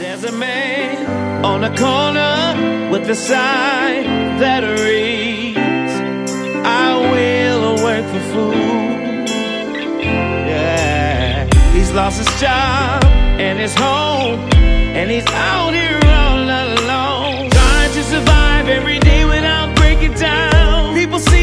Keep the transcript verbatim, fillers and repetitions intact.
There's a man on the corner with a sign that reads, I will work for food. Yeah, he's lost his job and his home, and he's out here all alone, trying to survive every day without breaking down. People see